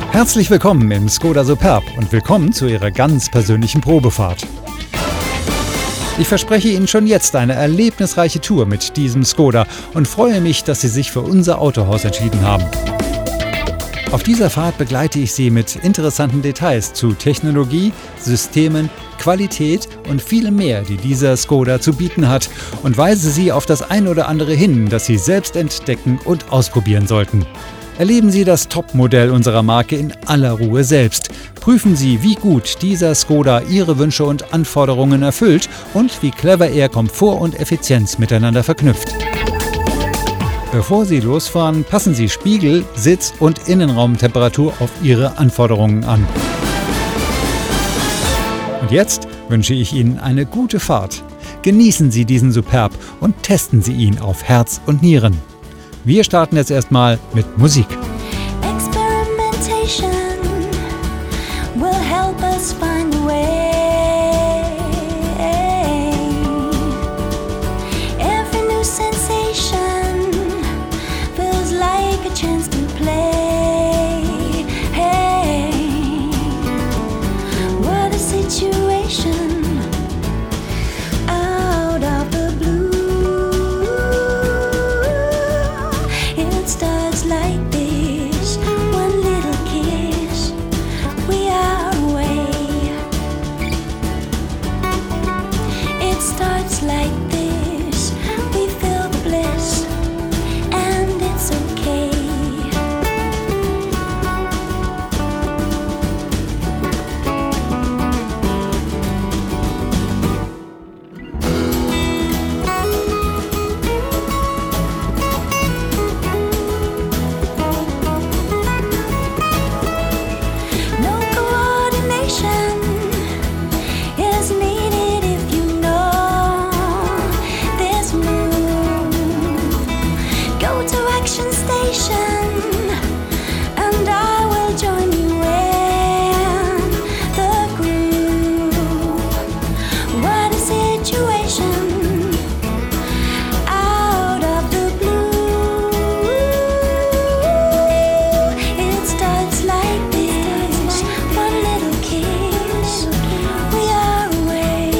Herzlich willkommen im Skoda Superb und willkommen zu Ihrer ganz persönlichen Probefahrt. Ich verspreche Ihnen schon jetzt eine erlebnisreiche Tour mit diesem Skoda und freue mich, dass Sie sich für unser Autohaus entschieden haben. Auf dieser Fahrt begleite ich Sie mit interessanten Details zu Technologie, Systemen, Qualität und vielem mehr, die dieser Skoda zu bieten hat, und weise Sie auf das ein oder andere hin, das Sie selbst entdecken und ausprobieren sollten. Erleben Sie das Topmodell unserer Marke in aller Ruhe selbst. Prüfen Sie, wie gut dieser Skoda Ihre Wünsche und Anforderungen erfüllt und wie clever er Komfort und Effizienz miteinander verknüpft. Bevor Sie losfahren, passen Sie Spiegel, Sitz- und Innenraumtemperatur auf Ihre Anforderungen an. Und jetzt wünsche ich Ihnen eine gute Fahrt. Genießen Sie diesen Superb und testen Sie ihn auf Herz und Nieren. Wir starten jetzt erstmal mit Musik. Experimentation will help us find a way. Every new sensation feels like a chance to play. Hey, what a situation out of the blue. It starts like this, one little kiss, we are away. It starts like this, we feel the bliss, and it's okay. No coordination is needed if you know this move. Go to action station, and I will join you in the groove. What a situation out of the blue. It starts like this, one little kiss, we are away.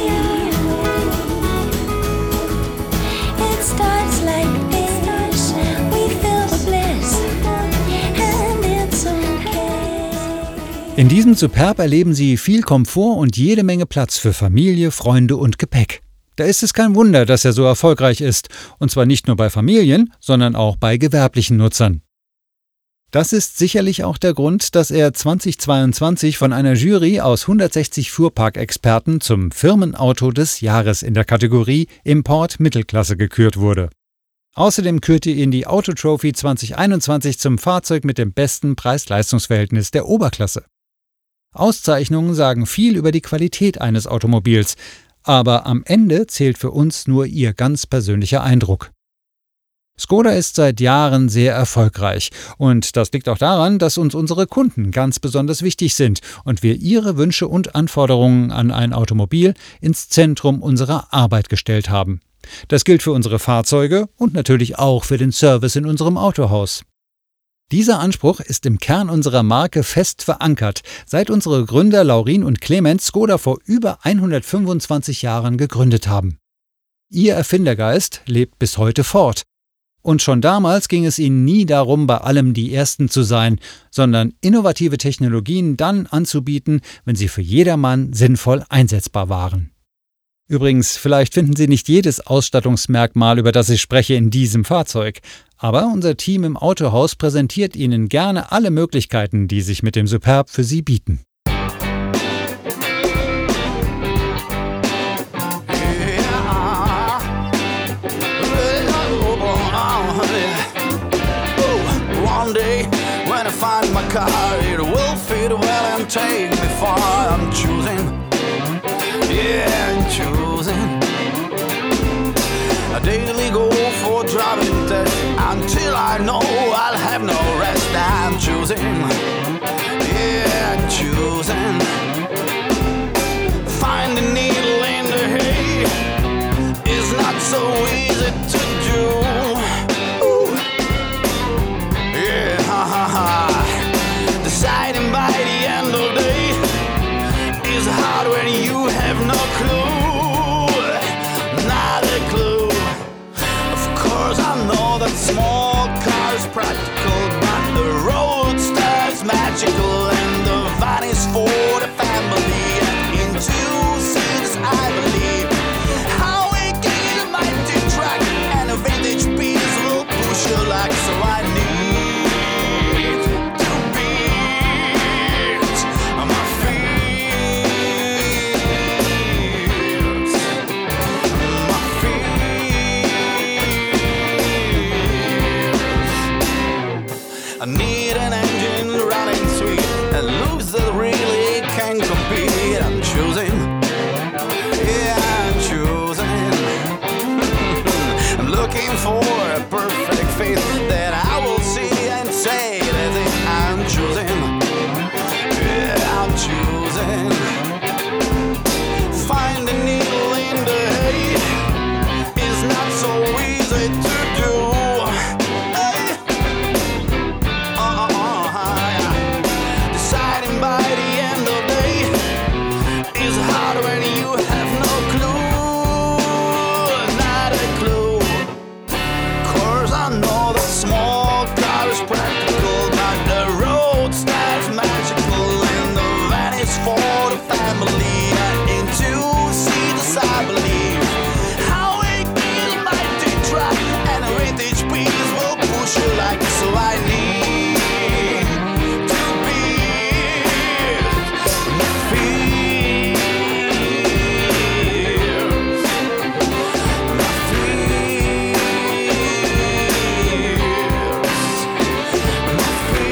It starts like this, we feel the bliss, and it's okay. In diesem Superb erleben Sie viel Komfort und jede Menge Platz für Familie, Freunde und Gepäck. Da ist es kein Wunder, dass er so erfolgreich ist, und zwar nicht nur bei Familien, sondern auch bei gewerblichen Nutzern. Das ist sicherlich auch der Grund, dass er 2022 von einer Jury aus 160 Fuhrparkexperten zum Firmenauto des Jahres in der Kategorie Import Mittelklasse gekürt wurde. Außerdem kürte ihn die Autotrophy 2021 zum Fahrzeug mit dem besten Preis-Leistungs-Verhältnis der Oberklasse. Auszeichnungen sagen viel über die Qualität eines Automobils, aber am Ende zählt für uns nur ihr ganz persönlicher Eindruck. Skoda ist seit Jahren sehr erfolgreich, und das liegt auch daran, dass uns unsere Kunden ganz besonders wichtig sind und wir ihre Wünsche und Anforderungen an ein Automobil ins Zentrum unserer Arbeit gestellt haben. Das gilt für unsere Fahrzeuge und natürlich auch für den Service in unserem Autohaus. Dieser Anspruch ist im Kern unserer Marke fest verankert, seit unsere Gründer Laurin und Clemens Skoda vor über 125 Jahren gegründet haben. Ihr Erfindergeist lebt bis heute fort. Und schon damals ging es ihnen nie darum, bei allem die Ersten zu sein, sondern innovative Technologien dann anzubieten, wenn sie für jedermann sinnvoll einsetzbar waren. Übrigens, vielleicht finden Sie nicht jedes Ausstattungsmerkmal, über das ich spreche, in diesem Fahrzeug, aber unser Team im Autohaus präsentiert Ihnen gerne alle Möglichkeiten, die sich mit dem Superb für Sie bieten. One day when I find my car, it will fit well and take me far. I'm choosing, yeah, I'm choosing. I daily go for driving test until I know I'll have no rest. I'm choosing, yeah, I'm choosing. Find the needle in the hay is not so easy to do. Ooh. Yeah, ha ha ha. Deciding I need an engine running sweet and looks that really can compete. I'm choosing, yeah, I'm choosing. I'm looking for a perfect fit that I will see and say that I'm choosing, yeah, I'm choosing. Find a needle in the hay is not so easy to do. Deciding by the end of the day is hard when you have no clue, not a clue. 'Cause I know the small car is practical, but the road starts magical, and the van is for the family. Into seats, I believe. How it is mighty try, and a vintage piece will push you like so. I need to be my fears, my fears, my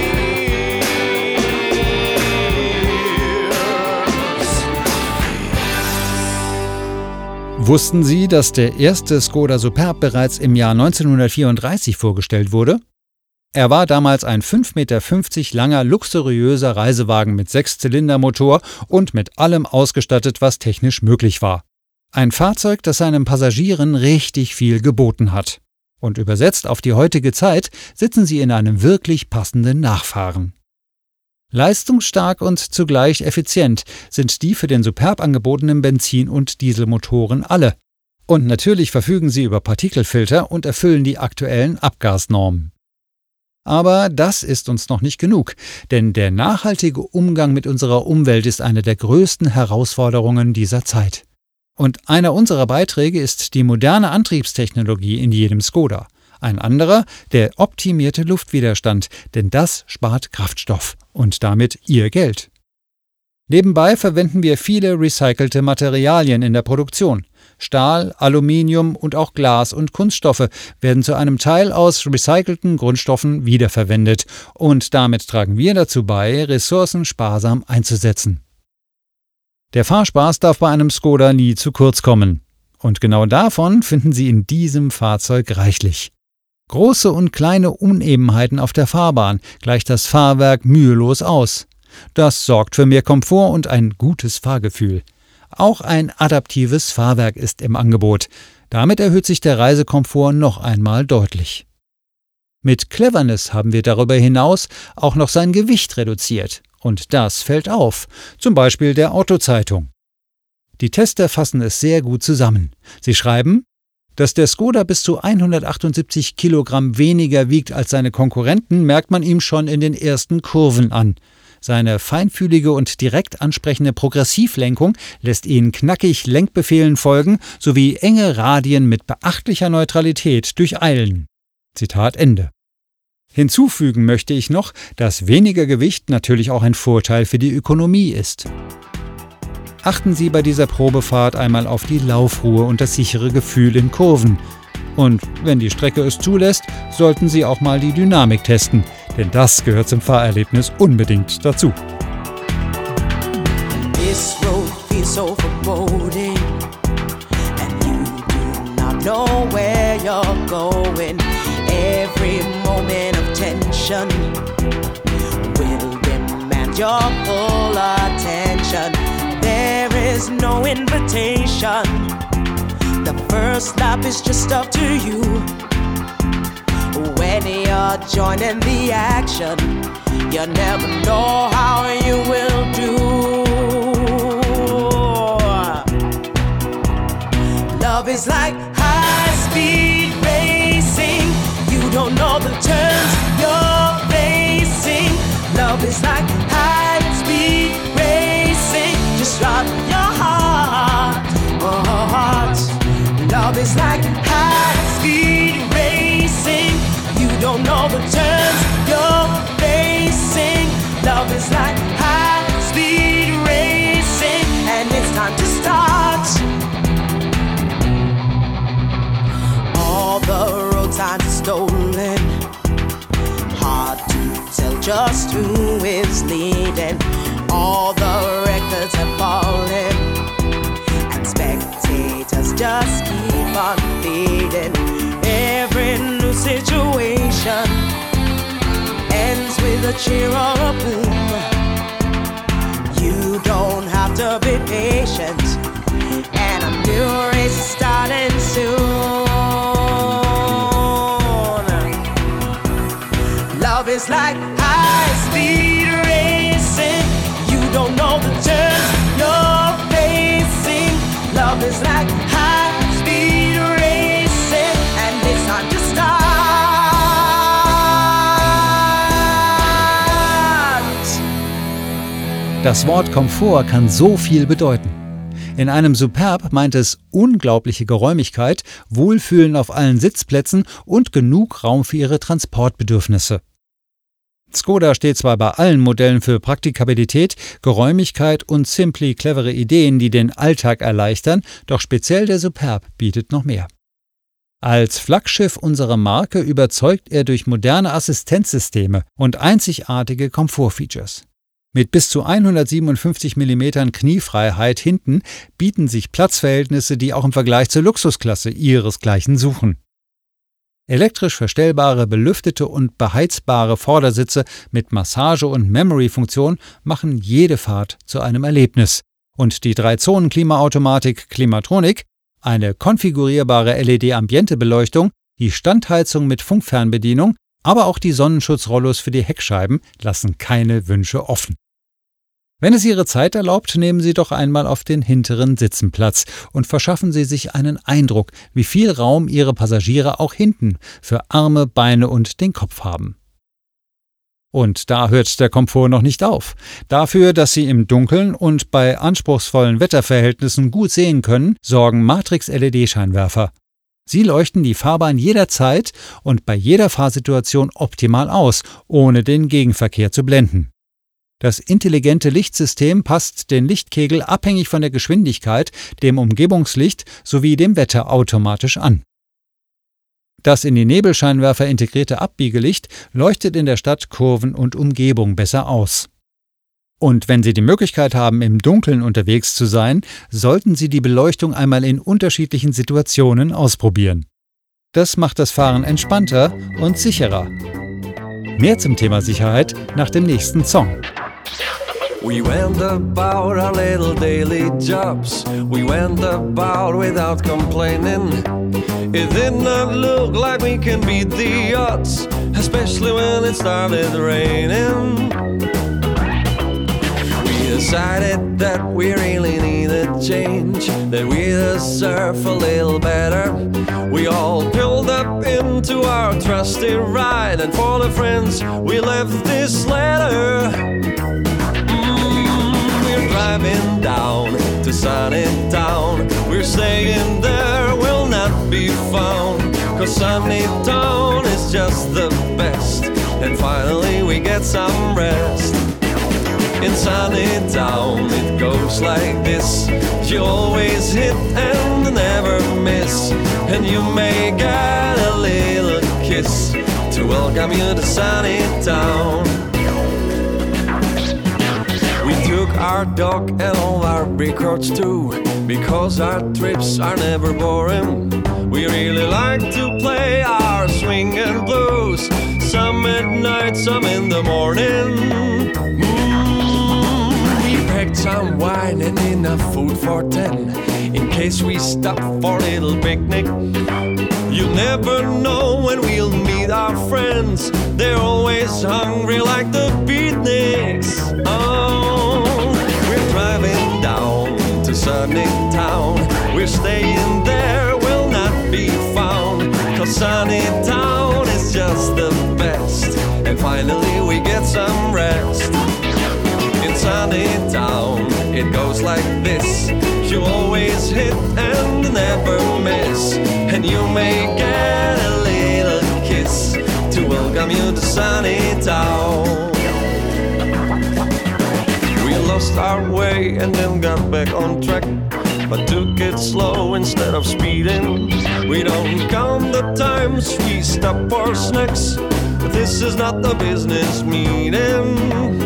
fears. Wussten Sie, dass der erste Skoda Superb bereits im Jahr 1934 vorgestellt wurde? Er war damals ein 5,50 Meter langer, luxuriöser Reisewagen mit 6-Zylinder-Motor und mit allem ausgestattet, was technisch möglich war. Ein Fahrzeug, das seinen Passagieren richtig viel geboten hat. Und übersetzt auf die heutige Zeit sitzen Sie in einem wirklich passenden Nachfahren. Leistungsstark und zugleich effizient sind die für den Superb angebotenen Benzin- und Dieselmotoren alle. Und natürlich verfügen sie über Partikelfilter und erfüllen die aktuellen Abgasnormen. Aber das ist uns noch nicht genug, denn der nachhaltige Umgang mit unserer Umwelt ist eine der größten Herausforderungen dieser Zeit. Und einer unserer Beiträge ist die moderne Antriebstechnologie in jedem Skoda. Ein anderer, der optimierte Luftwiderstand, denn das spart Kraftstoff und damit Ihr Geld. Nebenbei verwenden wir viele recycelte Materialien in der Produktion. Stahl, Aluminium und auch Glas und Kunststoffe werden zu einem Teil aus recycelten Grundstoffen wiederverwendet und damit tragen wir dazu bei, Ressourcen sparsam einzusetzen. Der Fahrspaß darf bei einem Skoda nie zu kurz kommen. Und genau davon finden Sie in diesem Fahrzeug reichlich. Große und kleine Unebenheiten auf der Fahrbahn gleicht das Fahrwerk mühelos aus. Das sorgt für mehr Komfort und ein gutes Fahrgefühl. Auch ein adaptives Fahrwerk ist im Angebot. Damit erhöht sich der Reisekomfort noch einmal deutlich. Mit Cleverness haben wir darüber hinaus auch noch sein Gewicht reduziert. Und das fällt auf, zum Beispiel der Autozeitung. Die Tester fassen es sehr gut zusammen. Sie schreiben, dass der Skoda bis zu 178 Kilogramm weniger wiegt als seine Konkurrenten, merkt man ihm schon in den ersten Kurven an. Seine feinfühlige und direkt ansprechende Progressivlenkung lässt ihn knackig Lenkbefehlen folgen, sowie enge Radien mit beachtlicher Neutralität durcheilen. Zitat Ende. Hinzufügen möchte ich noch, dass weniger Gewicht natürlich auch ein Vorteil für die Ökonomie ist. Achten Sie bei dieser Probefahrt einmal auf die Laufruhe und das sichere Gefühl in Kurven. Und wenn die Strecke es zulässt, sollten Sie auch mal die Dynamik testen, denn das gehört zum Fahrerlebnis unbedingt dazu. This road feels so foreboding, and you do not know where you're going. Every moment of tension will demand your full attention. There is no invitation. The first lap is just up to you. When you're joining the action, you never know how you will do. Love is like high-speed racing. You don't know the turns you're facing. Love is like high-speed racing. Just run your heart. Love is like high-speed racing. You don't know the turns you're facing. Love is like high-speed racing, and it's time to start. All the road times are stolen. Hard to just who is leading. All the records have fallen, and spectators just keep on feeding. Every new situation ends with a cheer or a boom. You don't have to be patient, and a new race is starting soon. Love is like high-speed racing. You don't know the turns you're facing. Love is like high-speed racing, and it's time to start. Das Wort Komfort kann so viel bedeuten. In einem Superb meint es unglaubliche Geräumigkeit, Wohlfühlen auf allen Sitzplätzen und genug Raum für ihre Transportbedürfnisse. Skoda steht zwar bei allen Modellen für Praktikabilität, Geräumigkeit und simply clevere Ideen, die den Alltag erleichtern, doch speziell der Superb bietet noch mehr. Als Flaggschiff unserer Marke überzeugt er durch moderne Assistenzsysteme und einzigartige Komfortfeatures. Mit bis zu 157 mm Kniefreiheit hinten bieten sich Platzverhältnisse, die auch im Vergleich zur Luxusklasse ihresgleichen suchen. Elektrisch verstellbare, belüftete und beheizbare Vordersitze mit Massage- und Memory-Funktion machen jede Fahrt zu einem Erlebnis. Und die 3-Zonen-Klimaautomatik Klimatronic, eine konfigurierbare LED-Ambiente-Beleuchtung, die Standheizung mit Funkfernbedienung, aber auch die Sonnenschutzrollos für die Heckscheiben lassen keine Wünsche offen. Wenn es Ihre Zeit erlaubt, nehmen Sie doch einmal auf den hinteren Sitzen Platz und verschaffen Sie sich einen Eindruck, wie viel Raum Ihre Passagiere auch hinten für Arme, Beine und den Kopf haben. Und da hört der Komfort noch nicht auf. Dafür, dass Sie im Dunkeln und bei anspruchsvollen Wetterverhältnissen gut sehen können, sorgen Matrix-LED-Scheinwerfer. Sie leuchten die Fahrbahn jederzeit und bei jeder Fahrsituation optimal aus, ohne den Gegenverkehr zu blenden. Das intelligente Lichtsystem passt den Lichtkegel abhängig von der Geschwindigkeit, dem Umgebungslicht sowie dem Wetter automatisch an. Das in die Nebelscheinwerfer integrierte Abbiegelicht leuchtet in der Stadt Kurven und Umgebung besser aus. Und wenn Sie die Möglichkeit haben, im Dunkeln unterwegs zu sein, sollten Sie die Beleuchtung einmal in unterschiedlichen Situationen ausprobieren. Das macht das Fahren entspannter und sicherer. Mehr zum Thema Sicherheit nach dem nächsten Song. We went about our little daily jobs. We went about without complaining. It did not look like we can beat the odds, especially when it started raining. We decided that we really need a change, that we deserve a little better. We all pulled up into our trusty ride, and for the friends we left this letter. We're driving down to sunny town. We're staying there, will not be found, 'cause sunny town is just the best. And finally we get some rest. In sunny town it goes like this. You always hit and never miss, and you may get a little kiss to welcome you to sunny town. We took our dog and all our records too, because our trips are never boring. We really like to play our swing and blues, some at night, some in the morning. We packed some wine and enough food for 10, in case we stop for a little picnic. You never know when we'll meet our friends. They're always hungry like the beatniks. Oh, we're driving down to sunny town. We're staying there, will not be found, 'cause sunny town is just the best. And finally we get some rest. In sunny town it goes like this. You always hit and never miss, and you may get a little kiss to welcome you to sunny town. We lost our way and then got back on track. but took it slow instead of speeding. We don't count the times we stop for snacks. This is not the business meeting.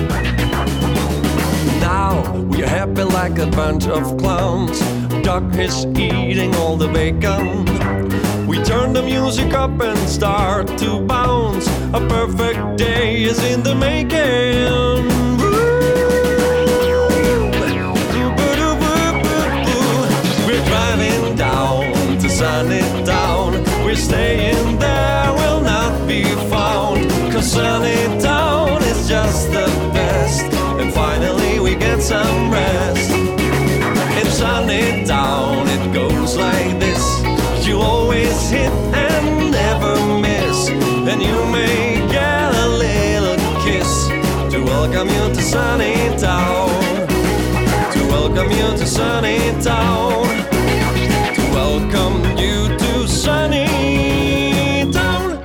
Now we're happy like a bunch of clowns. Doc is eating all the bacon. We turn the music up and start to bounce. A perfect day is in the making. We're driving down to Sunny Town. We're staying there, will not be found. 'Cause Sunny Town is just the best. And finally we get some rest. In Sunny Town it goes like this. You always hit and never miss. And you may get a little kiss to welcome you to Sunny Town. To welcome you to Sunny Town. To welcome you to Sunny Town.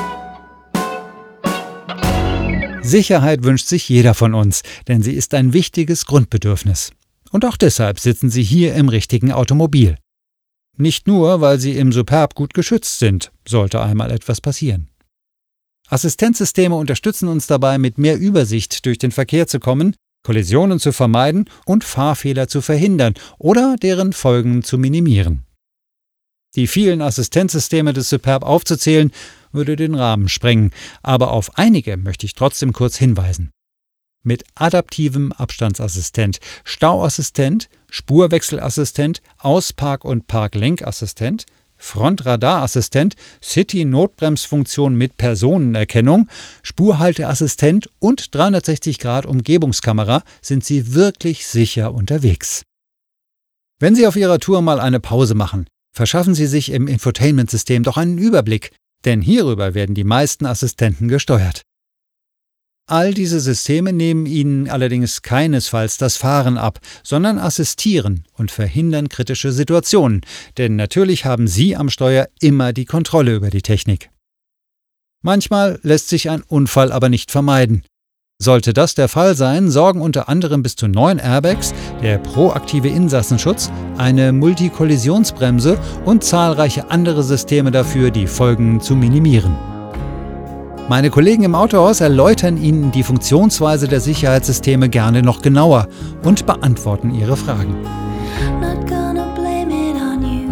Sicherheit wünscht sich jeder von uns, denn sie ist ein wichtiges Grundbedürfnis. Und auch deshalb sitzen Sie hier im richtigen Automobil. Nicht nur, weil Sie im Superb gut geschützt sind, sollte einmal etwas passieren. Assistenzsysteme unterstützen uns dabei, mit mehr Übersicht durch den Verkehr zu kommen, Kollisionen zu vermeiden und Fahrfehler zu verhindern oder deren Folgen zu minimieren. Die vielen Assistenzsysteme des Superb aufzuzählen, würde den Rahmen sprengen, aber auf einige möchte ich trotzdem kurz hinweisen. Mit adaptivem Abstandsassistent, Stauassistent, Spurwechselassistent, Auspark- und Parklenkassistent, Frontradarassistent, City-Notbremsfunktion mit Personenerkennung, Spurhalteassistent und 360-Grad-Umgebungskamera sind Sie wirklich sicher unterwegs. Wenn Sie auf Ihrer Tour mal eine Pause machen, verschaffen Sie sich im Infotainment-System doch einen Überblick, denn hierüber werden die meisten Assistenten gesteuert. All diese Systeme nehmen Ihnen allerdings keinesfalls das Fahren ab, sondern assistieren und verhindern kritische Situationen, denn natürlich haben Sie am Steuer immer die Kontrolle über die Technik. Manchmal lässt sich ein Unfall aber nicht vermeiden. Sollte das der Fall sein, sorgen unter anderem bis zu 9 Airbags, der proaktive Insassenschutz, eine Multikollisionsbremse und zahlreiche andere Systeme dafür, die Folgen zu minimieren. Meine Kollegen im Autohaus erläutern Ihnen die Funktionsweise der Sicherheitssysteme gerne noch genauer und beantworten Ihre Fragen. Not gonna blame it on you.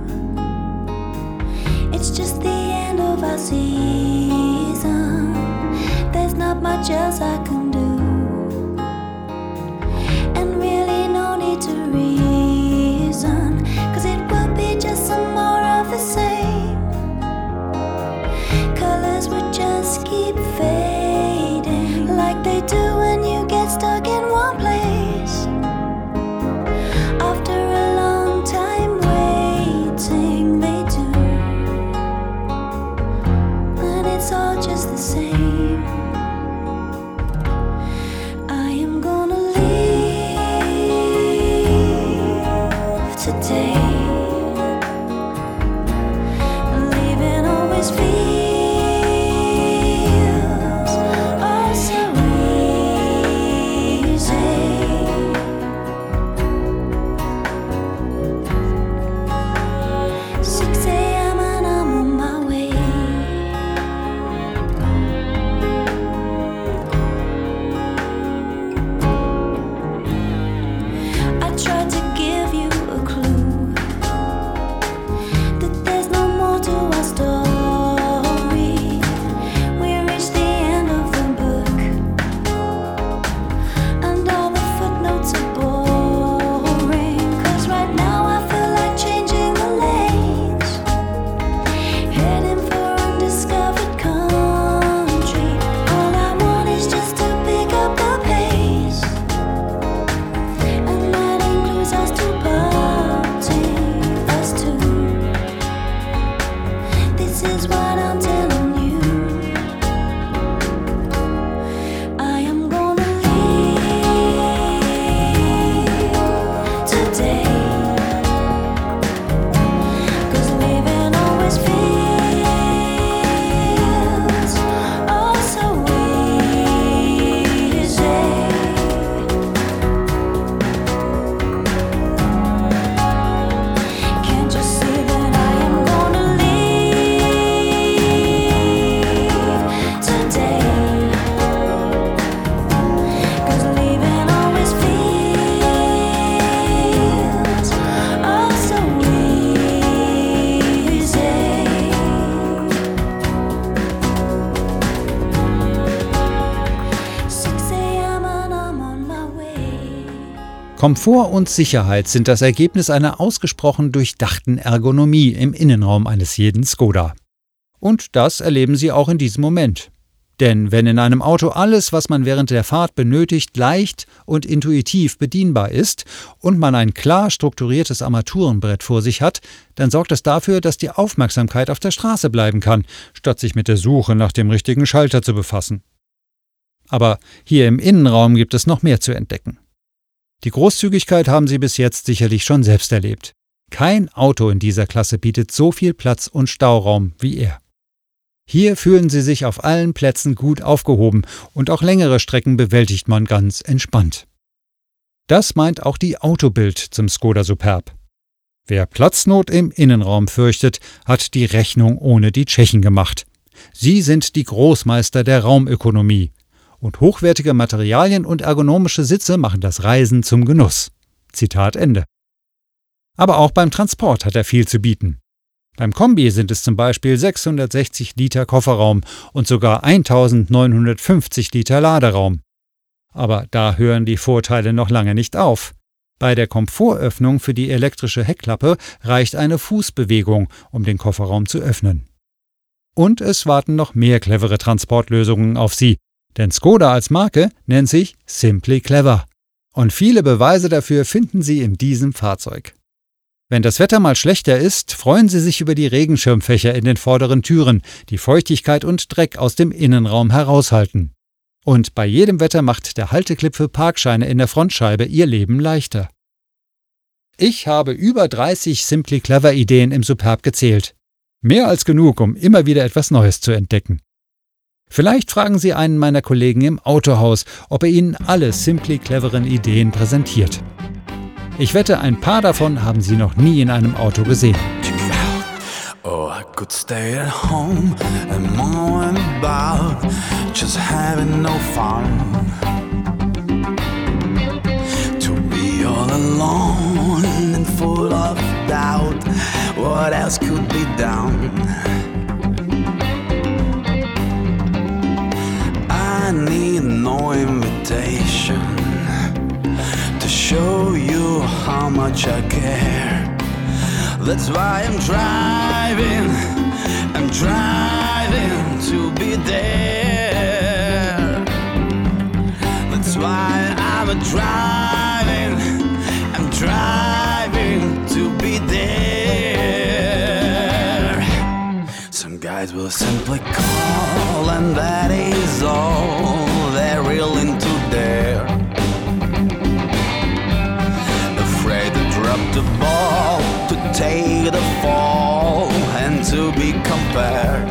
It's just the end of our season. There's not much else I can do. And really no need to reason, 'cause it would be just some more of the same. Colors would just keep fading, like they do when you get stuck in one place. After a long time waiting, they do. And it's all just the same. I am gonna leave today. Leaving always feels oh so easy. Komfort und Sicherheit sind das Ergebnis einer ausgesprochen durchdachten Ergonomie im Innenraum eines jeden Skoda. Und das erleben Sie auch in diesem Moment. Denn wenn in einem Auto alles, was man während der Fahrt benötigt, leicht und intuitiv bedienbar ist und man ein klar strukturiertes Armaturenbrett vor sich hat, dann sorgt das dafür, dass die Aufmerksamkeit auf der Straße bleiben kann, statt sich mit der Suche nach dem richtigen Schalter zu befassen. Aber hier im Innenraum gibt es noch mehr zu entdecken. Die Großzügigkeit haben Sie bis jetzt sicherlich schon selbst erlebt. Kein Auto in dieser Klasse bietet so viel Platz und Stauraum wie er. Hier fühlen Sie sich auf allen Plätzen gut aufgehoben und auch längere Strecken bewältigt man ganz entspannt. Das meint auch die Autobild zum Skoda Superb. Wer Platznot im Innenraum fürchtet, hat die Rechnung ohne die Tschechen gemacht. Sie sind die Großmeister der Raumökonomie. Und hochwertige Materialien und ergonomische Sitze machen das Reisen zum Genuss. Zitat Ende. Aber auch beim Transport hat er viel zu bieten. Beim Kombi sind es zum Beispiel 660 Liter Kofferraum und sogar 1950 Liter Laderaum. Aber da hören die Vorteile noch lange nicht auf. Bei der Komfortöffnung für die elektrische Heckklappe reicht eine Fußbewegung, um den Kofferraum zu öffnen. Und es warten noch mehr clevere Transportlösungen auf Sie, denn Skoda als Marke nennt sich Simply Clever. Und viele Beweise dafür finden Sie in diesem Fahrzeug. Wenn das Wetter mal schlechter ist, freuen Sie sich über die Regenschirmfächer in den vorderen Türen, die Feuchtigkeit und Dreck aus dem Innenraum heraushalten. Und bei jedem Wetter macht der Halteclip für Parkscheine in der Frontscheibe Ihr Leben leichter. Ich habe über 30 Simply Clever Ideen im Superb gezählt. Mehr als genug, um immer wieder etwas Neues zu entdecken. Vielleicht fragen Sie einen meiner Kollegen im Autohaus, ob er Ihnen alle Simply Cleveren Ideen präsentiert. Ich wette, ein paar davon haben Sie noch nie in einem Auto gesehen. Oh, I could stay at home and moan about just having no fun. To be all alone and full of doubt, what else could be done? I need no invitation to show you how much I care. That's why I'm driving to be there. That's why I'm driving to be there. Some guys will simply call and that is all they're willing to dare. Afraid to drop the ball, to take the fall and to be compared.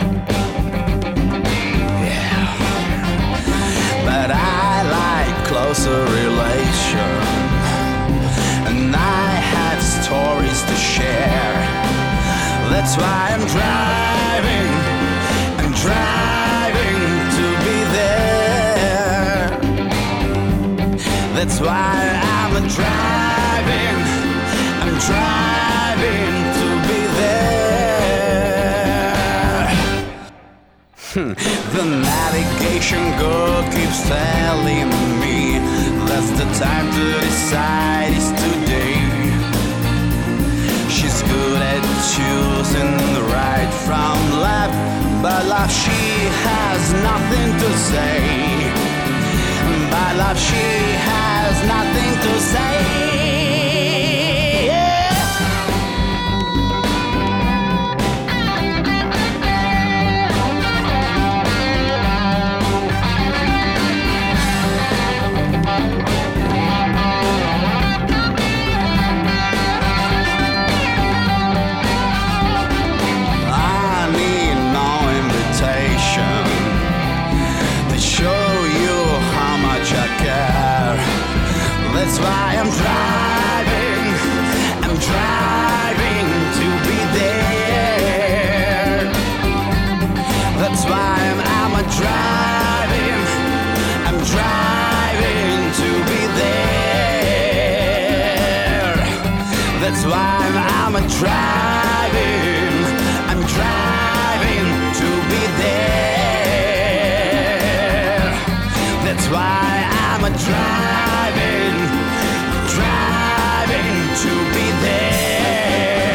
Yeah, but I like closer relation, and I have stories to share. That's why I'm driving to be there. That's why I'm driving to be there. The navigation girl keeps telling me that's the time to decide is today. She's good at choosing the right from left, but love she has nothing to say. By love she has nothing to say. That's why I'm driving to be there. That's why I'm driving to be there. That's why I'm driving to be there. That's why I'm driving be there.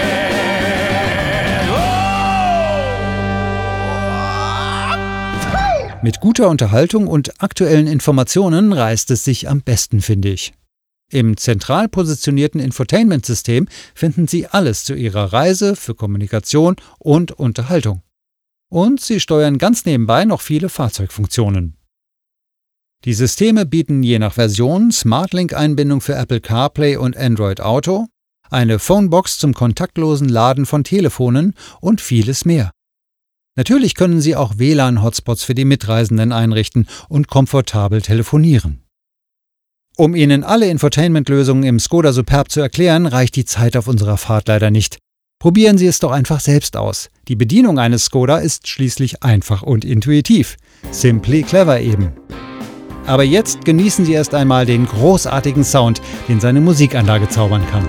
Oh! Mit guter Unterhaltung und aktuellen Informationen reist es sich am besten, finde ich. Im zentral positionierten Infotainment-System finden Sie alles zu Ihrer Reise für Kommunikation und Unterhaltung. Und Sie steuern ganz nebenbei noch viele Fahrzeugfunktionen. Die Systeme bieten je nach Version SmartLink-Einbindung für Apple CarPlay und Android Auto, eine Phonebox zum kontaktlosen Laden von Telefonen und vieles mehr. Natürlich können Sie auch WLAN-Hotspots für die Mitreisenden einrichten und komfortabel telefonieren. Um Ihnen alle Infotainment-Lösungen im Skoda Superb zu erklären, reicht die Zeit auf unserer Fahrt leider nicht. Probieren Sie es doch einfach selbst aus. Die Bedienung eines Skoda ist schließlich einfach und intuitiv. Simply clever eben. Aber jetzt genießen Sie erst einmal den großartigen Sound, den seine Musikanlage zaubern kann.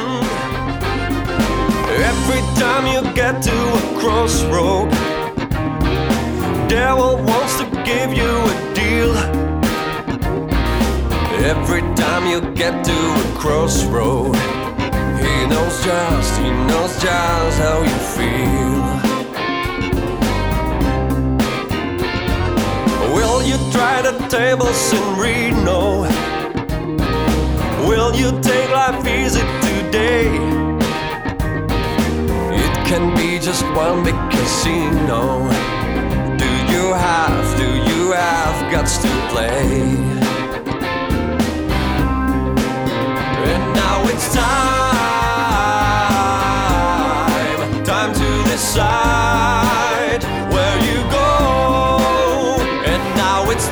Every time you get to a crossroad, devil wants to give you a deal. Every time you get to a crossroad, he knows just how you feel. Will you try the tables in Reno? Will you take life easy today? It can be just one big casino. Do you have guts to play? And now it's time to decide where you go. And now it's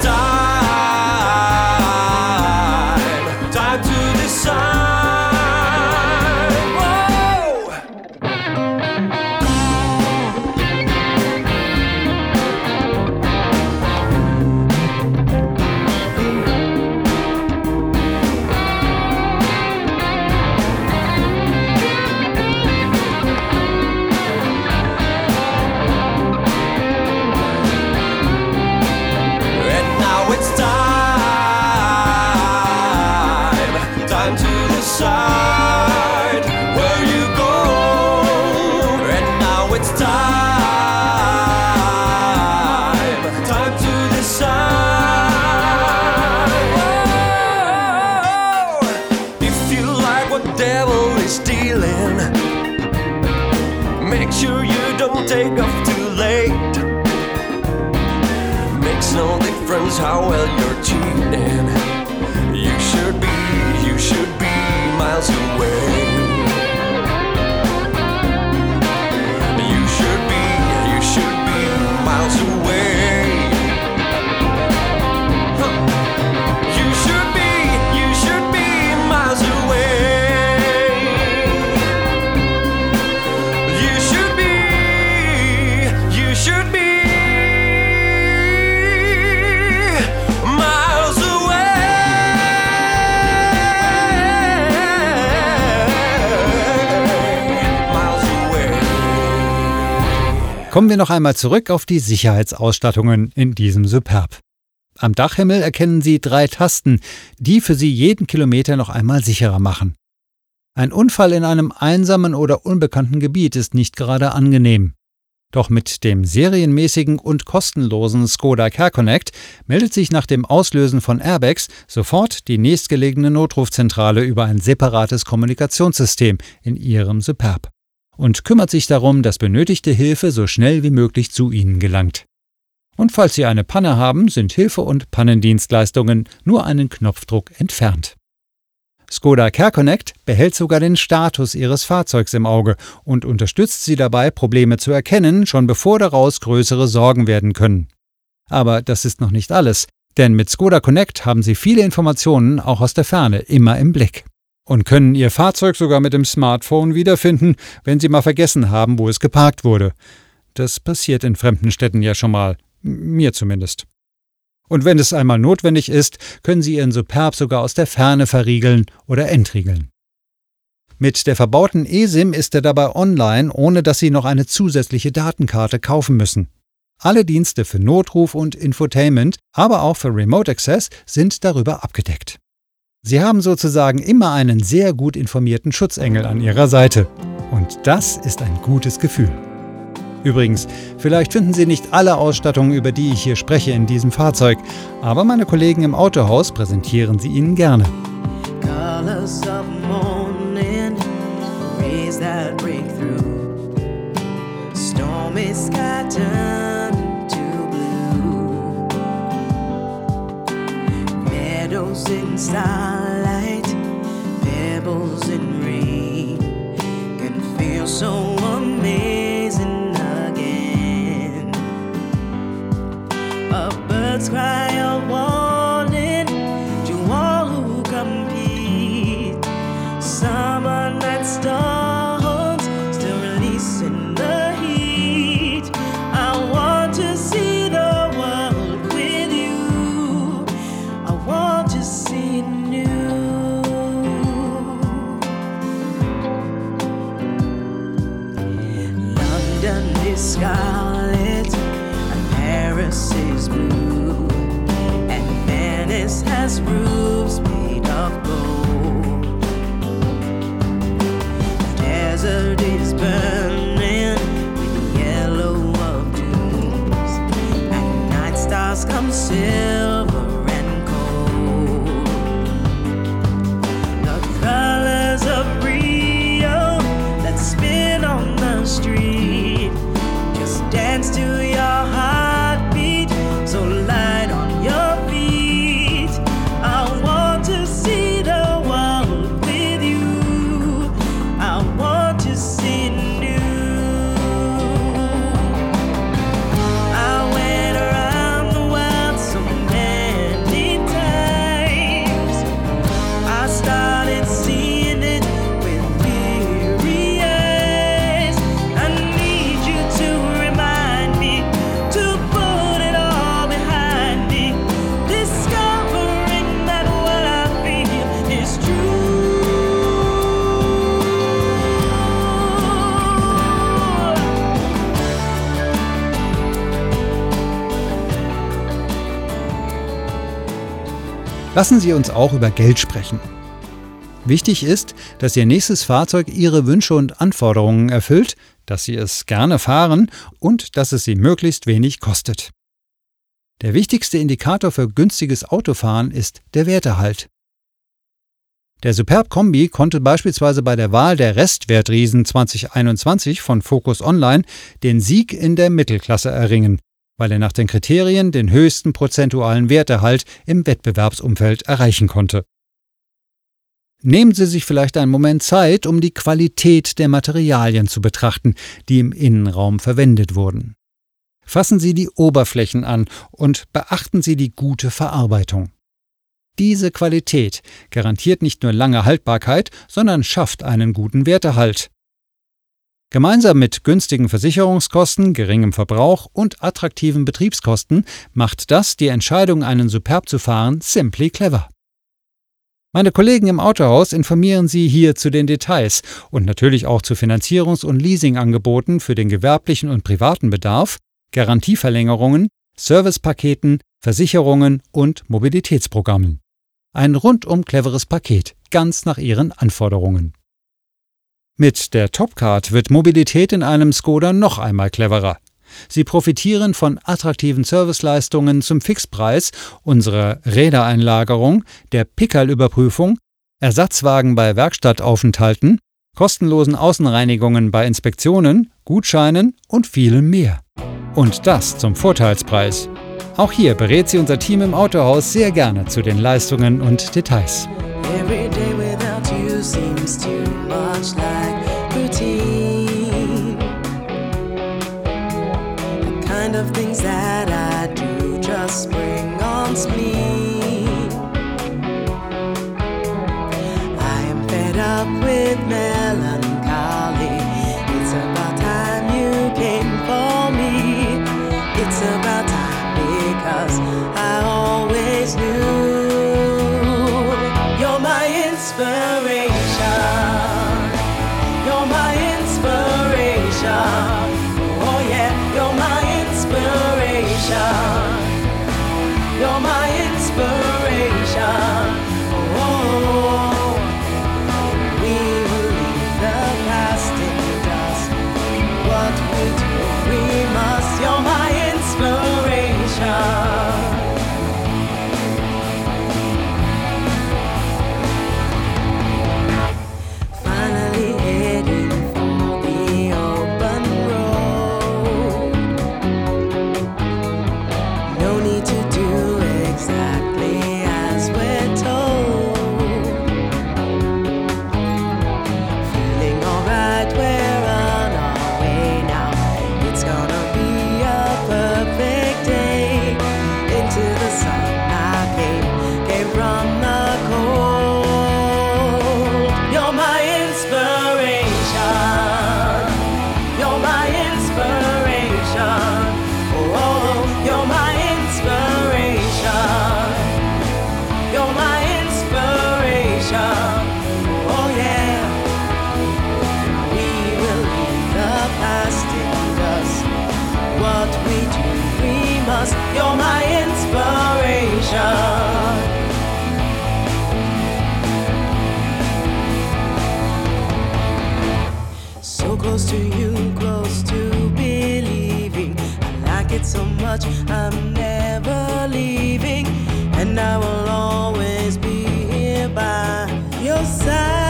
time to decide. Whoa! Time to decide where you go. And now it's time to decide. Whoa. If you like what devil is dealing, make sure you don't take off too late. Makes no difference how well you're cheating. You should be miles away. You should be miles away. Huh. You should be miles away. You should be miles away. Kommen wir noch einmal zurück auf die Sicherheitsausstattungen in diesem Superb. Am Dachhimmel erkennen Sie 3 Tasten, die für Sie jeden Kilometer noch einmal sicherer machen. Ein Unfall in einem einsamen oder unbekannten Gebiet ist nicht gerade angenehm. Doch mit dem serienmäßigen und kostenlosen Skoda Care Connect meldet sich nach dem Auslösen von Airbags sofort die nächstgelegene Notrufzentrale über ein separates Kommunikationssystem in Ihrem Superb und kümmert sich darum, dass benötigte Hilfe so schnell wie möglich zu Ihnen gelangt. Und falls Sie eine Panne haben, sind Hilfe- und Pannendienstleistungen nur einen Knopfdruck entfernt. Skoda Care Connect behält sogar den Status Ihres Fahrzeugs im Auge und unterstützt Sie dabei, Probleme zu erkennen, schon bevor daraus größere Sorgen werden können. Aber das ist noch nicht alles, denn mit Skoda Connect haben Sie viele Informationen auch aus der Ferne immer im Blick und können Ihr Fahrzeug sogar mit dem Smartphone wiederfinden, wenn Sie mal vergessen haben, wo es geparkt wurde. Das passiert in fremden Städten ja schon mal, mir zumindest. Und wenn es einmal notwendig ist, können Sie Ihren Superb sogar aus der Ferne verriegeln oder entriegeln. Mit der verbauten eSIM ist er dabei online, ohne dass Sie noch eine zusätzliche Datenkarte kaufen müssen. Alle Dienste für Notruf und Infotainment, aber auch für Remote Access sind darüber abgedeckt. Sie haben sozusagen immer einen sehr gut informierten Schutzengel an Ihrer Seite. Und das ist ein gutes Gefühl. Übrigens, vielleicht finden Sie nicht alle Ausstattungen, über die ich hier spreche, in diesem Fahrzeug, aber meine Kollegen im Autohaus präsentieren sie Ihnen gerne. Colors of morning, rays that break through. Stormy sky turn to blue. Meadows in starlight, pebbles in rain, can feel so amazing again. A bird's cry a warning to all who compete. Summer night storms still releasing the heat. I want to see the world with you. I want to see new. London is scarlet and Paris is blue, and Venice has roofs made of gold. The desert is burning with the yellow of dunes, and night stars come silver and cold. The colors of Rio that spin on the street just dance to your heartbeat, so light on your feet. I want to see the world with you. I want to see new. I went around the world so many times. I started seeing it with weary eyes. I need you to remind me to put it all behind me, discovering that what I feel is true. Lassen Sie uns auch über Geld sprechen. Wichtig ist, dass Ihr nächstes Fahrzeug Ihre Wünsche und Anforderungen erfüllt, dass Sie es gerne fahren und dass es Sie möglichst wenig kostet. Der wichtigste Indikator für günstiges Autofahren ist der Werterhalt. Der Superb Kombi konnte beispielsweise bei der Wahl der Restwertriesen 2021 von Focus Online den Sieg in der Mittelklasse erringen, weil er nach den Kriterien den höchsten prozentualen Werterhalt im Wettbewerbsumfeld erreichen konnte. Nehmen Sie sich vielleicht einen Moment Zeit, um die Qualität der Materialien zu betrachten, die im Innenraum verwendet wurden. Fassen Sie die Oberflächen an und beachten Sie die gute Verarbeitung. Diese Qualität garantiert nicht nur lange Haltbarkeit, sondern schafft einen guten Werterhalt. Gemeinsam mit günstigen Versicherungskosten, geringem Verbrauch und attraktiven Betriebskosten macht das die Entscheidung, einen Superb zu fahren, simply clever. Meine Kollegen im Autohaus informieren Sie hier zu den Details und natürlich auch zu Finanzierungs- und Leasingangeboten für den gewerblichen und privaten Bedarf, Garantieverlängerungen, Servicepaketen, Versicherungen und Mobilitätsprogrammen. Ein rundum cleveres Paket, ganz nach Ihren Anforderungen. Mit der Topcard wird Mobilität in einem Skoda noch einmal cleverer. Sie profitieren von attraktiven Serviceleistungen zum Fixpreis, unserer Rädereinlagerung, der Pickerl-Überprüfung, Ersatzwagen bei Werkstattaufenthalten, kostenlosen Außenreinigungen bei Inspektionen, Gutscheinen und vielem mehr. Und das zum Vorteilspreis. Auch hier berät Sie unser Team im Autohaus sehr gerne zu den Leistungen und Details. Every day without you seems too much like routine. The kind of things that I do just bring on spleen. I am fed up with melancholy. It's about time you came for me. It's about time because I always knew. You're my inspiration. You're my inspiration. Oh yeah, you're my inspiration. You're my inspiration. Oh. close to you, close to believing. I like it so much, I'm never leaving, and I will always be here by your side.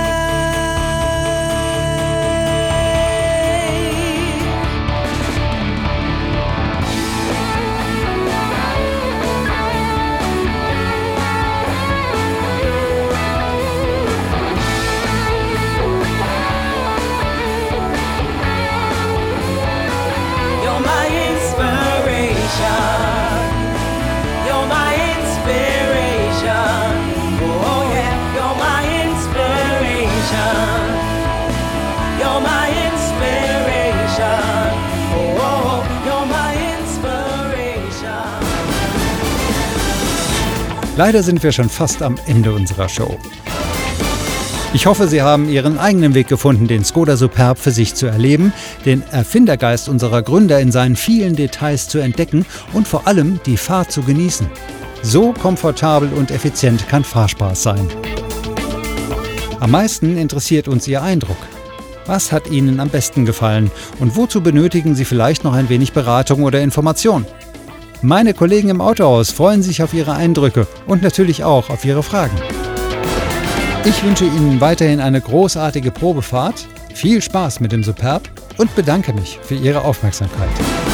Leider sind wir schon fast am Ende unserer Show. Ich hoffe, Sie haben Ihren eigenen Weg gefunden, den Skoda Superb für sich zu erleben, den Erfindergeist unserer Gründer in seinen vielen Details zu entdecken und vor allem die Fahrt zu genießen. So komfortabel und effizient kann Fahrspaß sein. Am meisten interessiert uns Ihr Eindruck. Was hat Ihnen am besten gefallen und wozu benötigen Sie vielleicht noch ein wenig Beratung oder Information? Meine Kollegen im Autohaus freuen sich auf Ihre Eindrücke und natürlich auch auf Ihre Fragen. Ich wünsche Ihnen weiterhin eine großartige Probefahrt, viel Spaß mit dem Superb und bedanke mich für Ihre Aufmerksamkeit.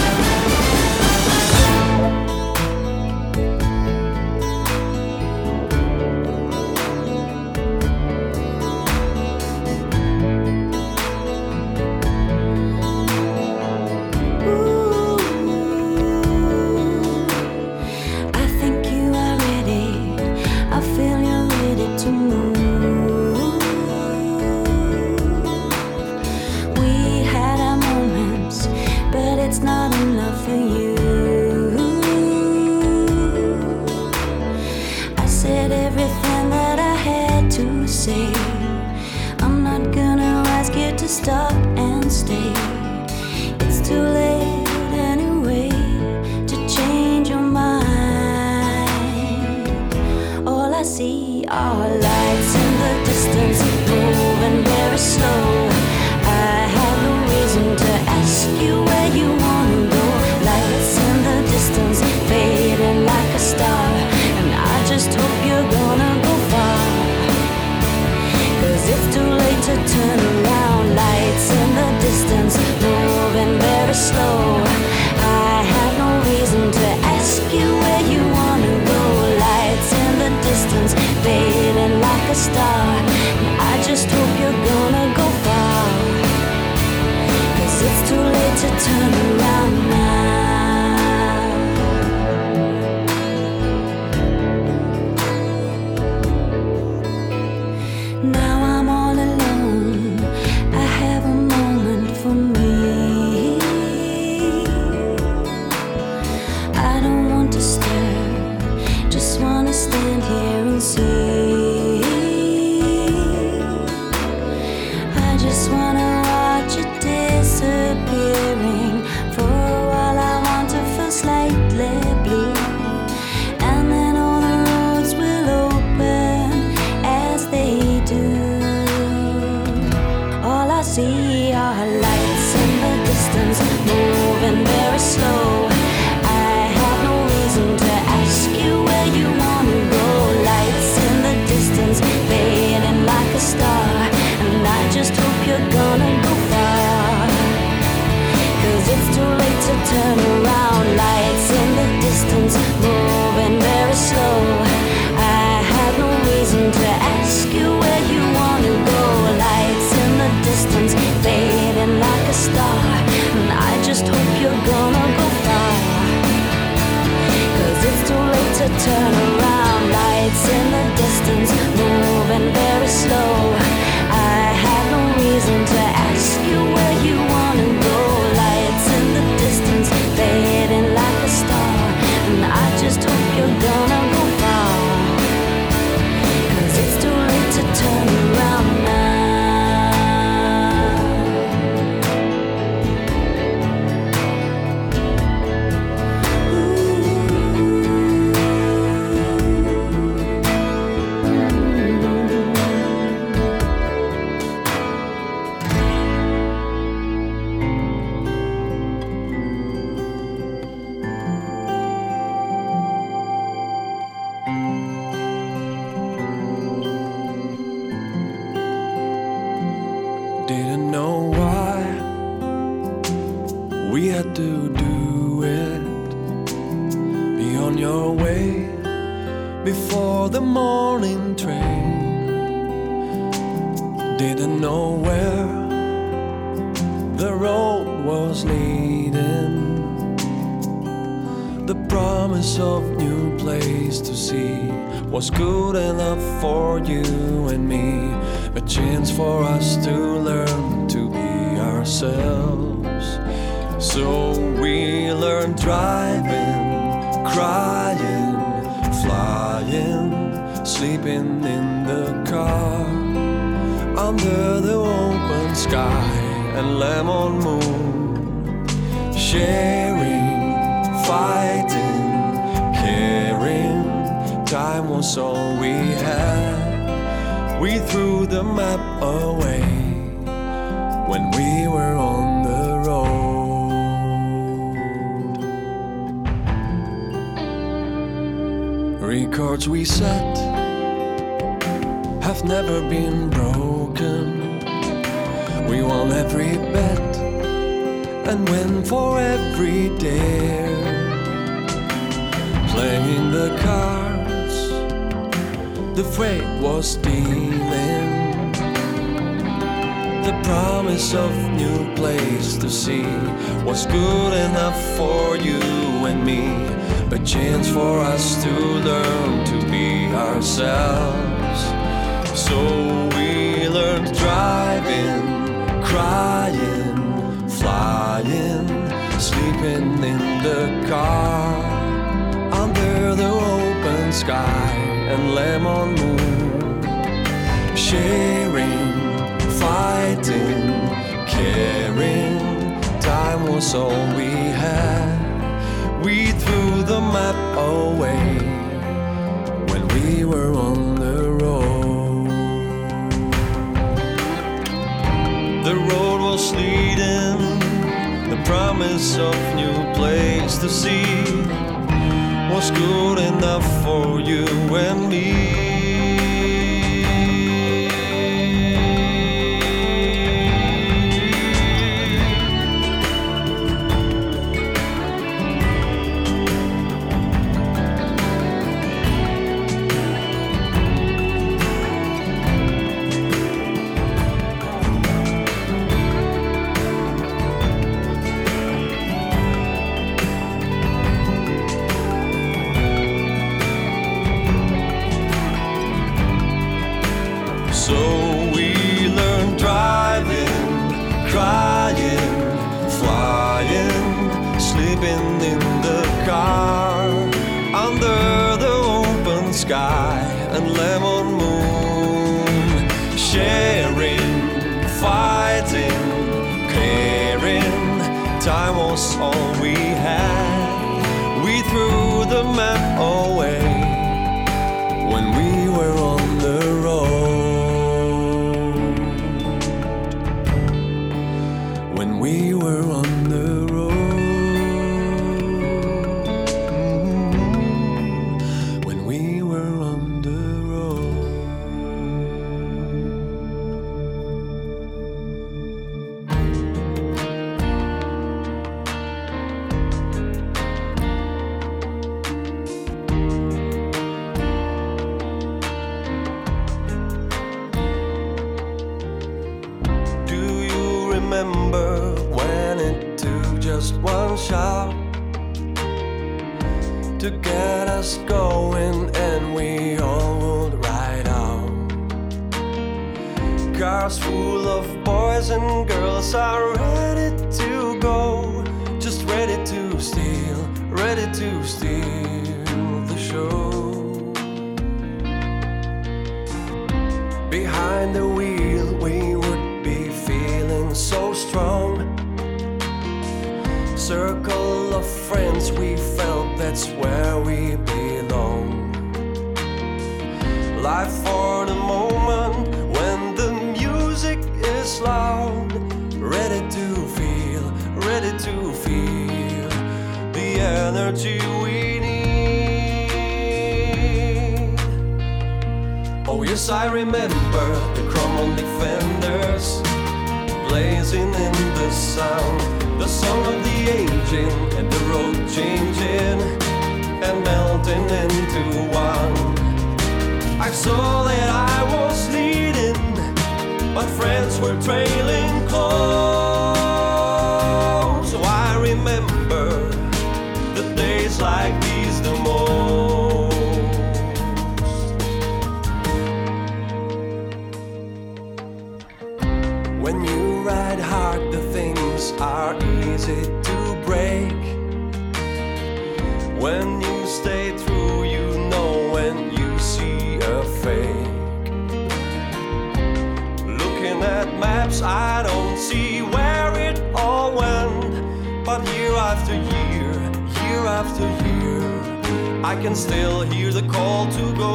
Stop and stay. It's too late anyway to change your mind. All I see are lights in the distance, moving very slow. I have no reason to ask you where you wanna go. Lights in the distance, fading like a star, and I just hope you're gonna go far. 'Cause it's too late to turn around. Lights in the distance, moving very slow. I have no reason to ask you where you wanna go. Lights in the distance, fading like a star, and I just hope you're gonna go far. 'Cause it's too late to turn around now. Now I'm all alone, I have a moment for me. I don't want to stir, just wanna stand here and see. I just wanna watch it disappearing. For a while I want to feel slightly blue, and then all the roads will open as they do. All I see are lights in the distance, moving very slow. I have no reason to ask you where you wanna go. Lights in the distance, fading like a star, and I just hope you're gonna go far. 'Cause it's too late to turn around. Lights in the distance, moving very slow. I have no reason to ask you where you wanna go. Lights in the distance, fading like a star, and I just hope you're gonna go far. 'Cause it's too late to turn around. Lights in the distance, moving very slow. I have no reason to ask you where you wanna go. Lights in the distance, fading like a star, and I just hope you're gonna go far. 'Cause it's too late to turn around now. Ooh. before the morning train. Didn't know where the road was leading. The promise of new place to see was good enough for you and me. A chance for us to learn to be ourselves. So we learned driving, crying, flying, sleeping in the car, under the open sky and lemon moon, sharing, fighting, caring. Time was all we had. We threw the map away when we were on the road. Records we set have never been broken. We won every bet and went for every dare, playing the cards the fate was dealing. The promise of new place to see was good enough for you and me. A chance for us to learn to be ourselves. So we learned driving, crying, flying, sleeping in the car, under the open sky and lemon moon, sharing, fighting, caring. Time was all we had. We threw the map away when we were on the road. The road was leading, the promise of new place to see was good enough for you and me. Crying, flying, sleeping in the car, under the open sky and lemon moon, sharing, fighting, caring. Time was all we had. We threw the map away when we were on the road. We were on the road. When we were on the Do you remember when it took just one shout to get us going and we all would ride out? Cars full of boys and girls are ready to go, just ready to steal the show. Behind the wheel we would be feeling so strong. Circle of friends, we felt that's where we belong. Life for the moment when the music is loud. Ready to feel the energy we need. Oh yes, I remember the chrome defenders blazing in the sound, the song of the aging and the road changing and melting into one. I saw that I was leading, but friends were trailing close. So I remember the days like these the most. When you ride hard, the things are easy to break. When you stay true, you know when you see a fake. Looking at maps, I don't see where it all went. But year after year, year after year, I can still hear the call to go.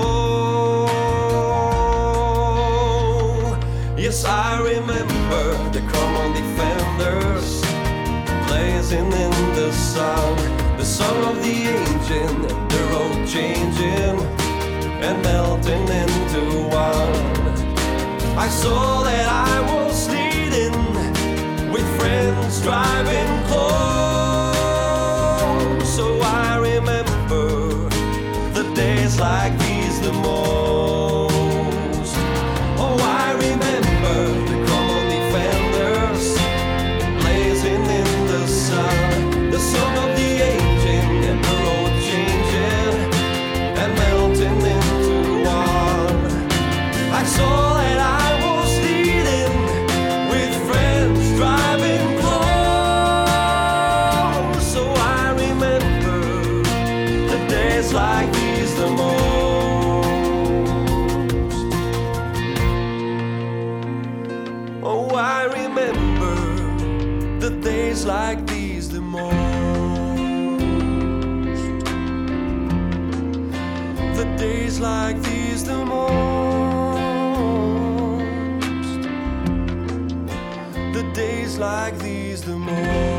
Yes, I remember the common defenders blazing in the sun, the song of the engine, the road changing and melting into one. I saw that I was leading, with friends driving close. So I remember the days like these the most. Oh, I remember the common defenders blazing in the sun, the song of the engine and the road changing and melting into one. I saw that I was leading, with friends driving close. So I remember the days like these the most. Oh, I remember the days like these the most. The days like these the most. The days like these the most.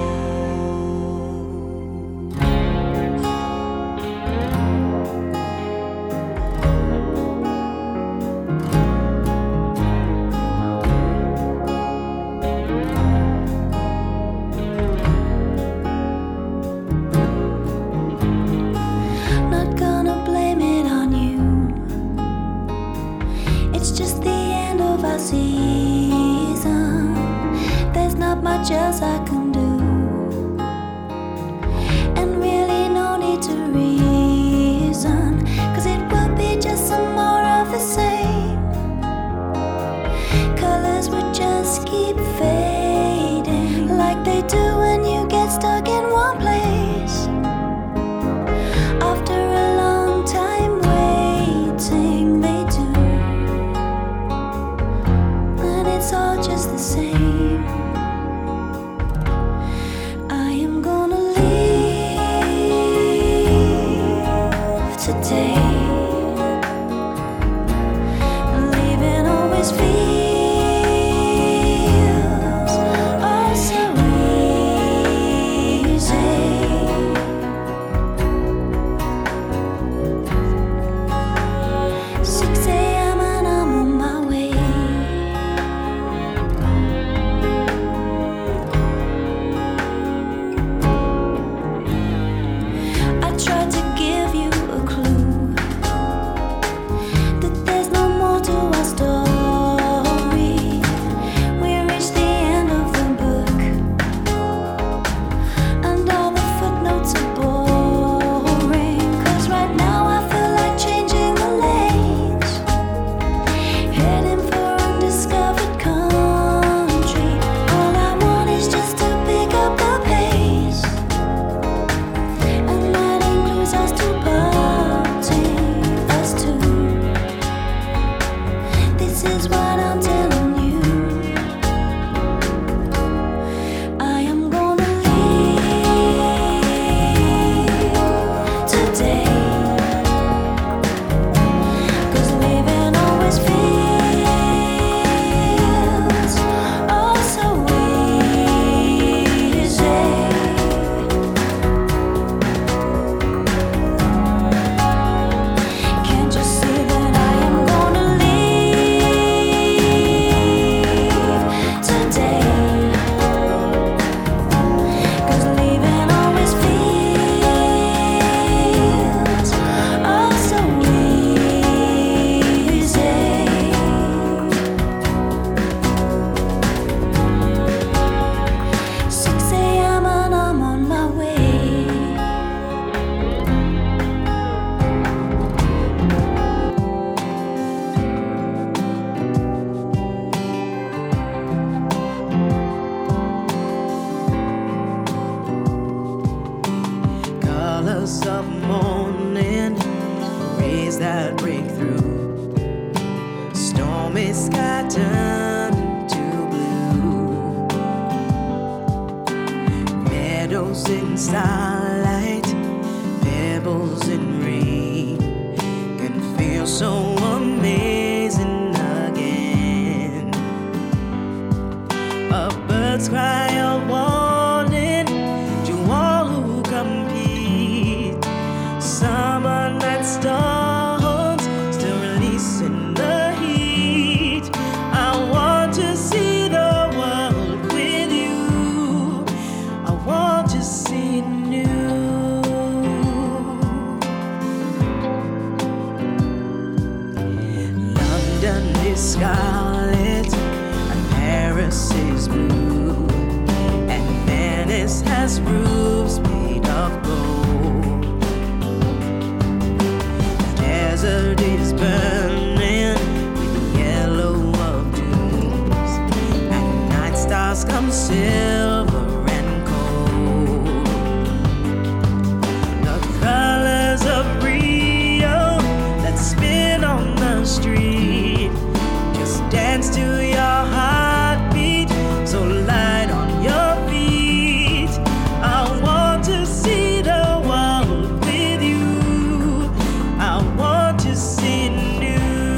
Not gonna blame it on you. It's just the end of our season. There's not much else I can do. And really no need to reason, 'cause it will be just some more of the same. Colors would just keep fading, like they do when you get stuck in one place. After a long time waiting, they do. And it's all just the same. I am gonna leave today. days that break through. Stormy sky turn to blue. Meadows in starlight, pebbles in rain, can feel so amazing again. A bird's cry of warning to all who compete. Summer night storms still releasing the heat. I want to see the world with you. I want to see new. London is scarlet and Paris is blue, and Venice has roofs made of gold. The desert is burning with the yellow of dunes, and night stars come silver and cold. The colors of Rio that spin on the street just dance to your heartbeat, so light on your feet. I want to see the world with you. I want to see new.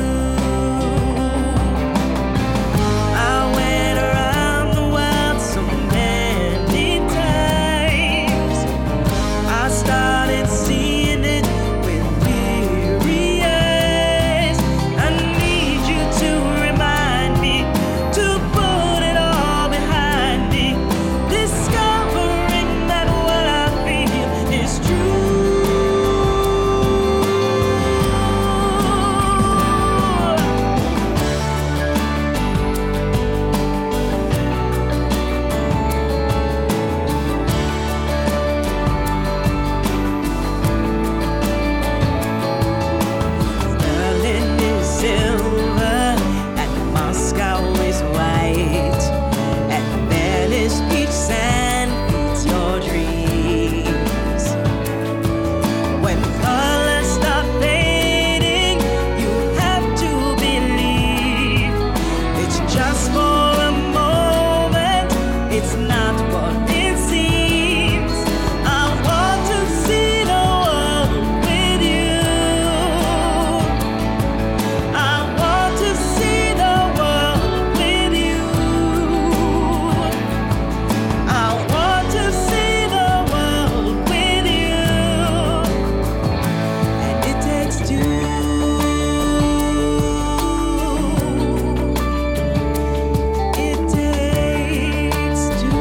I went around the world so many times. I started seeing it with weary eyes. I need you to remind me to put it all behind me, discovering that what I feel is true. Berlin is silver and Moscow is white, and Venice each sand feeds your dreams. When colors start fading, you have to believe it's just for a moment. It's not what it seems. I want to see the world with you. I want to see the world with you. I want to see the world with you. And it takes two. It takes two.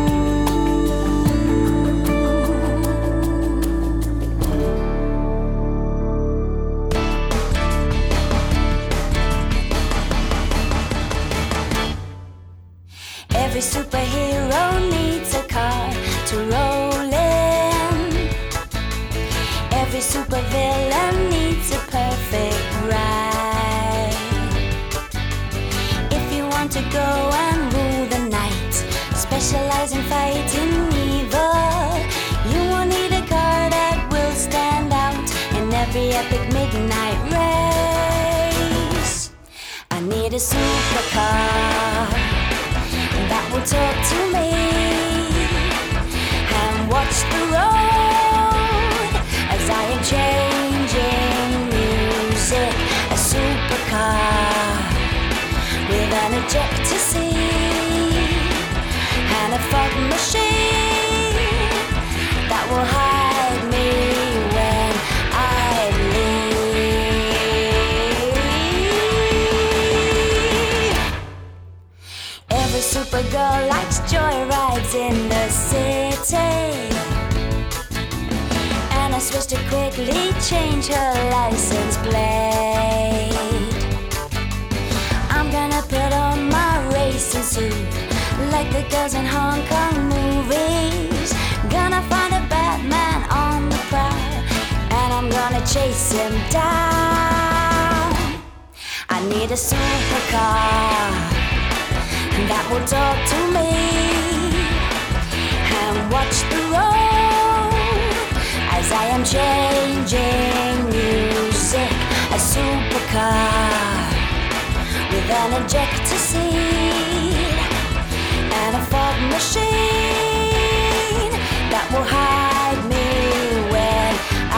Every superhero needs a car to roll in. Every supervillain needs a perfect ride. If you want to go and rule the night, specialize in fighting evil, you will need a car that will stand out in every epic midnight race. I need a supercar that will talk to me and watch the road as I am changing music. A supercar with an ejector seat and a fog machine that will hide me when I leave. Every supergirl likes joyrides in the city, and I switched to quickly change her license plate. I'm gonna put on my racing suit like the girls in Hong Kong movies. Gonna find a Batman on the prowl, and I'm gonna chase him down. I need a supercar that will talk to me and watch the road as I am changing music. an ejector seat and a fog machine that will hide me when I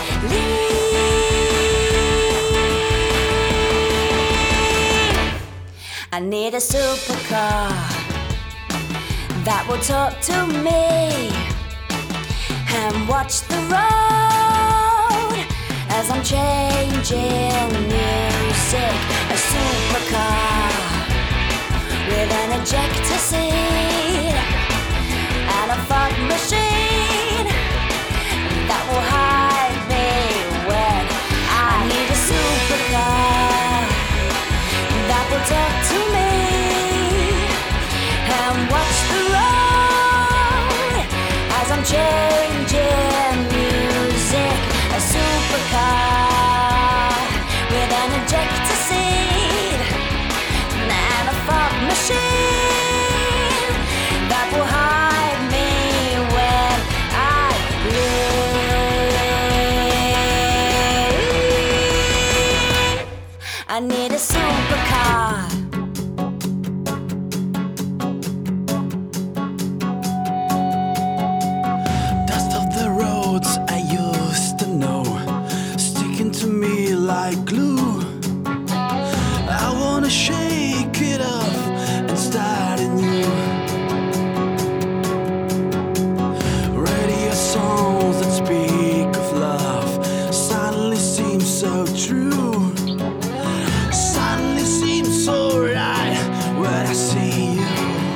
leave. I need a supercar that will talk to me and watch the road as I'm changing music. A supercar with an ejector seat and a fog machine that will hide me when I need a supercar that will talk to me and watch the road as I'm changing music. A supercar with an ejector seat and a fog machine that will hide me when I leave. I need a supercar. Dust of the roads I used to know, sticking to me like glue. I wanna shake it off and start anew. Radio songs that speak of love suddenly seem so true. Suddenly seems so right when I see you.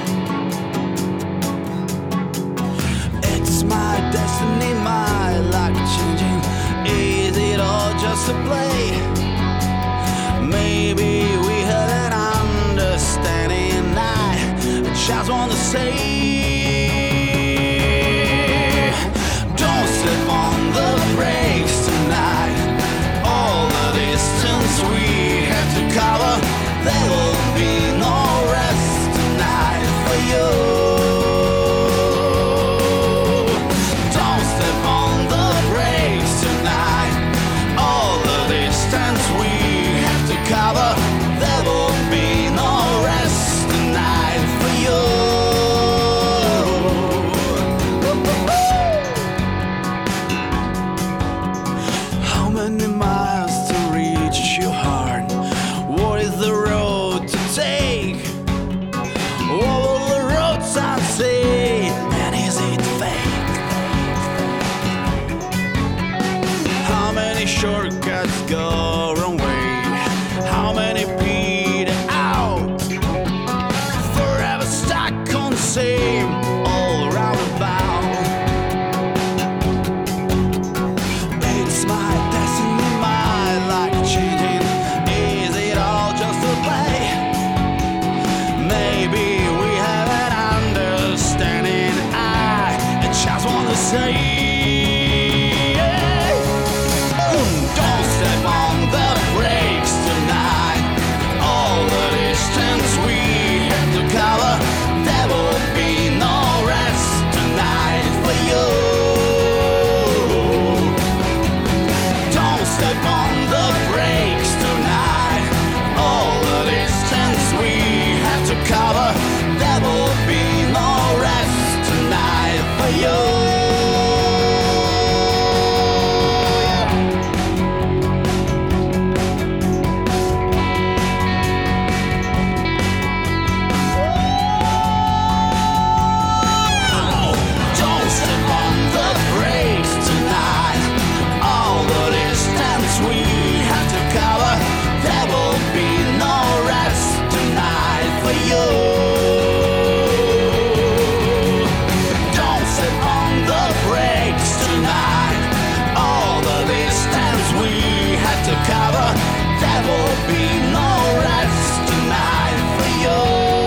It's my destiny, my luck changing. Is it all just a play? Maybe we had an understanding. I just want to say, don't step on the brakes tonight. All the distance we have to cover, there will be no rest tonight for you. Don't step on the brakes tonight. All the distance we have to cover, there will be no rest tonight for you. How many miles to reach your heart? What is the road to take? What will the road sign say? And is it fake? How many shortcuts go wrong way? How many peter out? Forever stuck on the same all roundabout. It's my destiny, my life changing. Is it all just a play? Maybe we have an understanding. I just want to say, don't step on the brakes tonight. All the distance we have to cover, there will be no rest tonight for you. Don't step on the brakes tonight. All the distance we have to cover, there will be no rest tonight for you. Don't step on the brakes tonight. All the distance we have to cover, there will be no rest tonight for you. Don't step on the brakes tonight. All the distance we have to cover, there will be no rest tonight for you.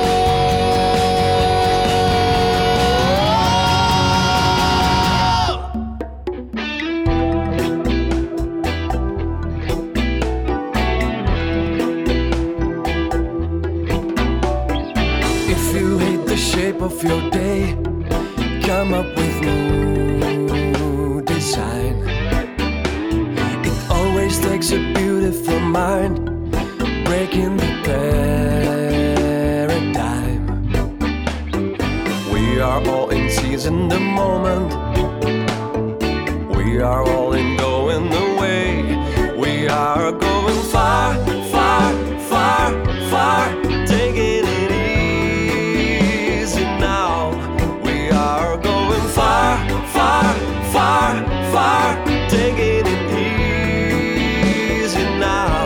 If you hate the shape of your day, come up with new design. It always takes a beautiful mind, breaking the past. seizing the moment. We are all in going away. We are going far, far, far, far. Taking it easy now. We are going far, far, far, far. Taking it easy now.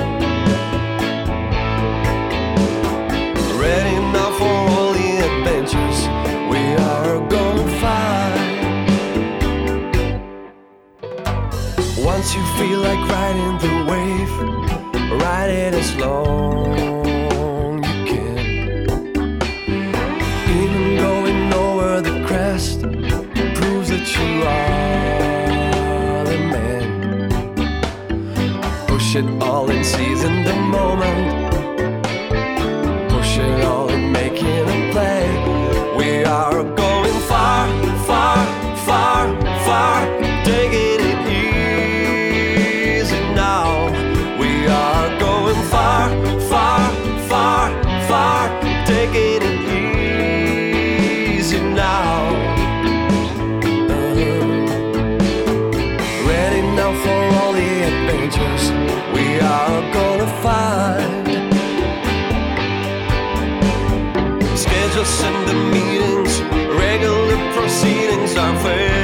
Ready now for all the adventures we are gonna find. Once you feel like riding the wave, ride it as long you can. Even going over the crest proves that you are the man. Push it all and seizing the moment. Push it all and making a play. We are going far, far, far, far. Taking it easy now. We are going far, far, far, far. Taking it easy now. Ready now for all the adventures we are gonna find. Schedules and the meetings, regular proceedings are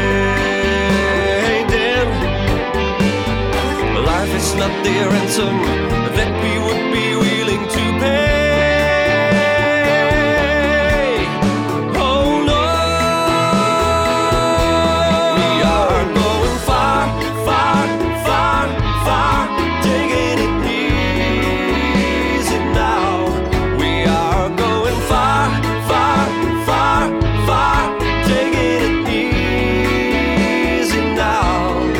fading. Life is not the ransom that we would be willing to pay. Oh no, we are going far, far, far, far. Taking it easy now. We are going far, far, far, far. Taking it easy now.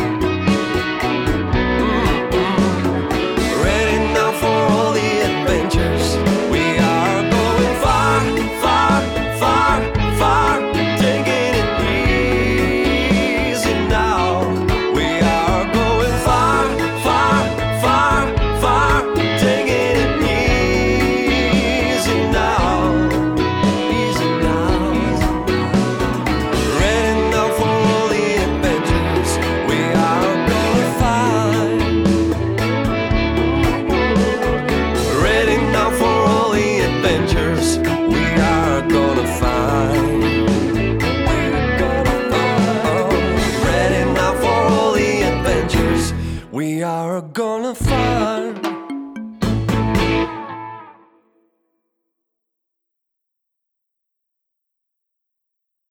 Ready now for all the adventures. We are going far, far, far, far. Taking it easy now. We are going far, far, far, far. Taking it easy now. Easy now. Ready now for all the adventures we are gonna find. Ready now for all the adventures we are gonna find. Ready now for all the adventures we are gonna find.